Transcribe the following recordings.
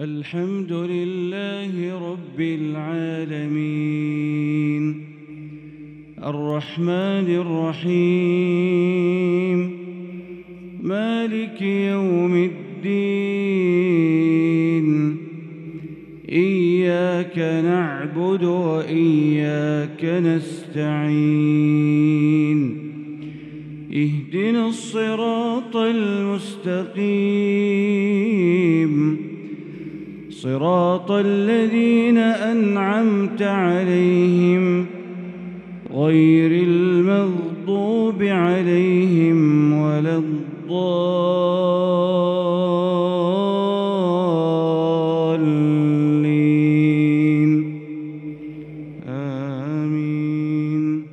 الحمد لله رب العالمين الرحمن الرحيم مالك يوم الدين إياك نعبد وإياك نستعين اهدنا الصراط المستقيم صراط الذين أنعمت عليهم غير المغضوب عليهم ولا الضالين آمين.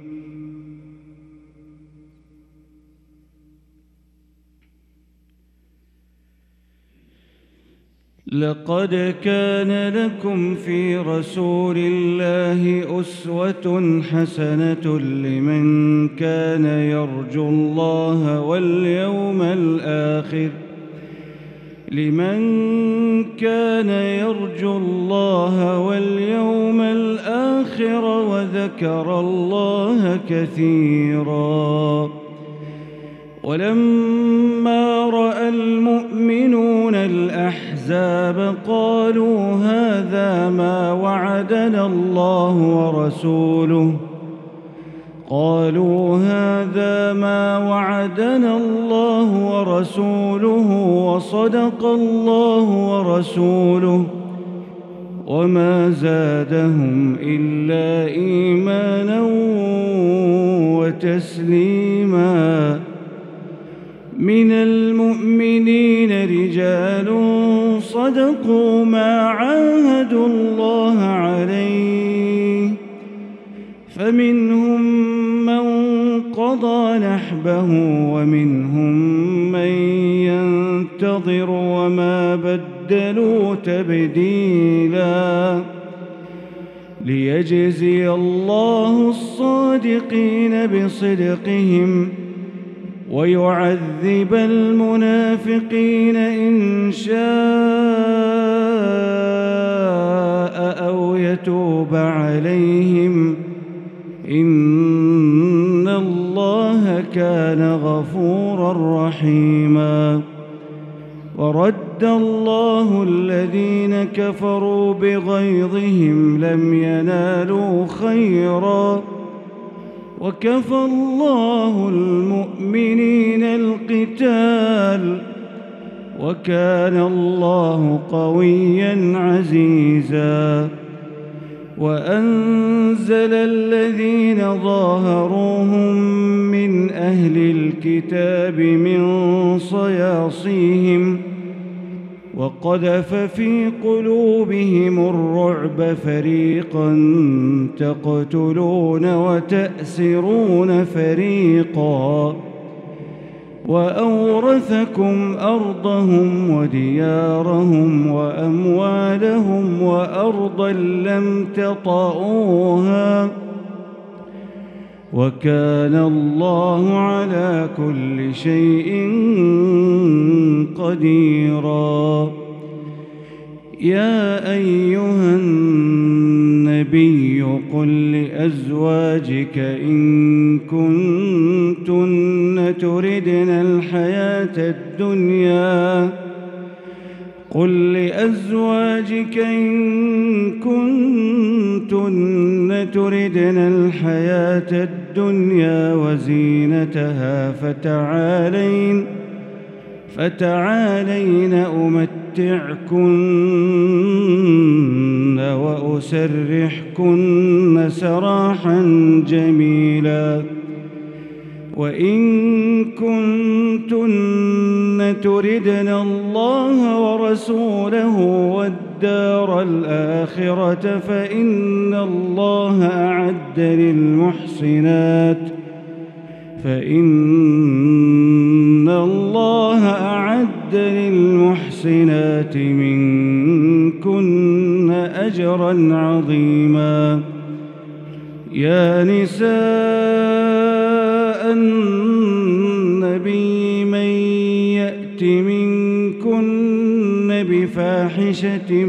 لقد كان لكم في رسول الله أسوة حسنة لمن كان يرجو الله واليوم الآخر وذكر الله كثيرا. ولما رأى المؤمنون الأحزاب قالوا هذا ما وعدنا الله ورسوله وصدق الله ورسوله وما زادهم إلا إيمانا وتسليما. من المؤمنين رجال صدقوا ما عاهدوا الله عليه فمنهم من قضى نحبه ومنهم من ينتظر وما بدلوا تبديلا. ليجزي الله الصادقين بصدقهم ويعذب المنافقين إن شاء أو يتوب عليهم إن الله كان غفورا رحيما. ورد الله الذين كفروا بغيظهم لم ينالوا خيرا وكفى الله المؤمنين القتال وكان الله قويا عزيزا. وأنزل الذين ظاهروهم من أهل الكتاب من صياصيهم وقذف في قلوبهم الرعب فريقا تقتلون وتأسرون فريقا وأورثكم أرضهم وديارهم وأموالهم وأرضا لم تطئوها وكان الله على كل شيء قديرا. يا أيها النبي قل لأزواجك إن كنتن تردن الحياة الدنيا وزينتها فتعالين أمتعكن وأسرحكن سراحا جميلا. وإن كنتن تردن الله ورسوله والدار الآخرة فإن الله أعد للمحسنات منكن أجرا عظيما. يا نساء النبي من يأت منكن بفاحشة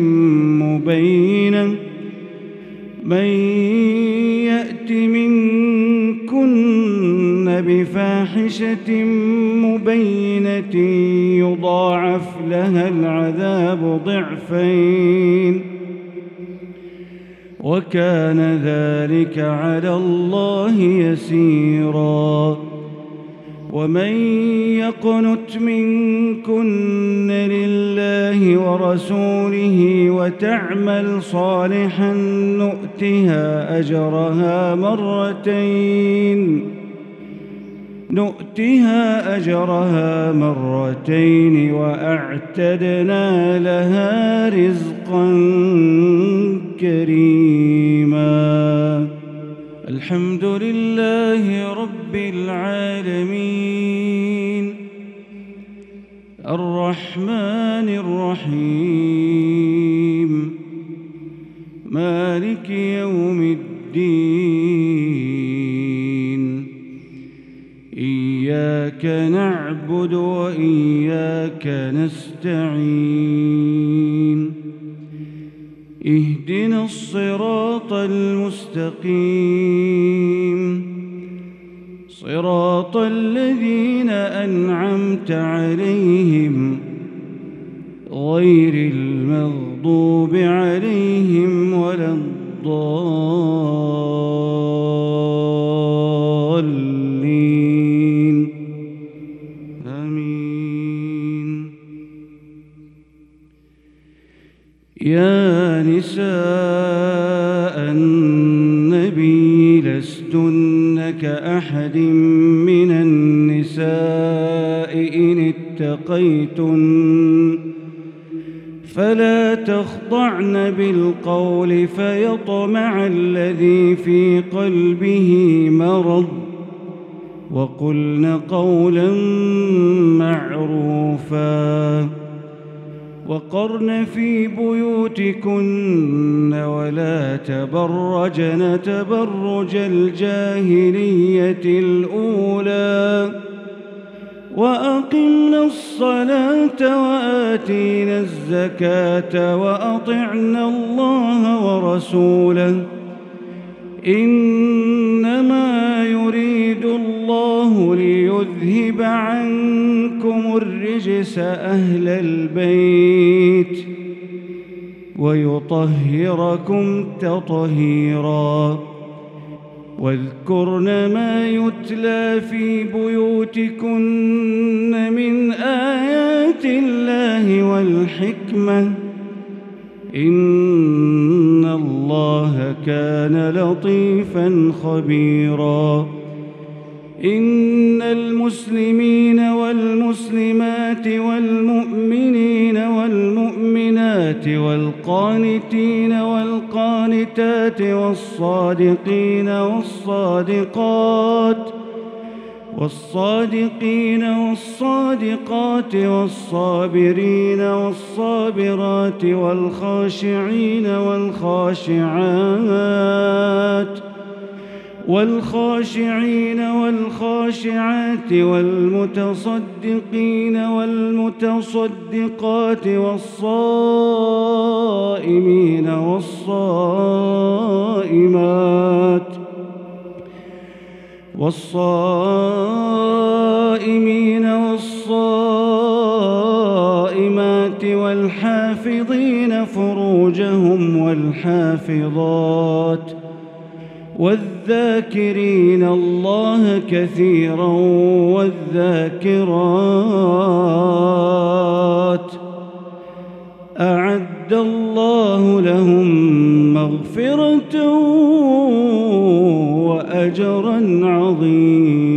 مبينة يضاعف لها العذاب ضعفين وكان ذلك على الله يسيرا. ومن يقنت منكن لله ورسوله وتعمل صالحا نؤتها أجرها مرتين وأعتدنا لها رزقا كريما. الحمد لله رب العالمين الرحمن الرحيم مالك يوم الدين إياك نعبد وإياك نستعين اهدنا الصراط المستقيم صراط الذين أنعمت عليهم غير المغضوب عليهم ولا الضالين آمين. يا نساء النبي لستن كأحد من النساء إن اتقيتن فلا تخضعن بالقول فيطمع الذي في قلبه مرض وقلن قولا معروفا وقرن في بيوتكن ولا تبرجن تبرج الجاهلية الأولى وأقمنا الصلاة وآتينا الزكاة وأطعنا الله ورسوله إنما يريد الله ليذهب عنكم الرجس أهل البيت ويطهركم تطهيرا. واذكرن ما يتلى في بيوتكن من آيات الله والحكمة إن الله كان لطيفا خبيرا. إن المسلمين والمسلمات والمؤمنين والمؤمنات والقانتين والقانتات والصادقين والصادقات والصابرين والصابرات والخاشعين والخاشعات والمتصدقين والمتصدقات والصائمين والصائمات والحافظين فروجهم والحافظات والذاكرين الله كثيرا والذاكرات أعد الله لهم مغفرة وأجرا عظيما.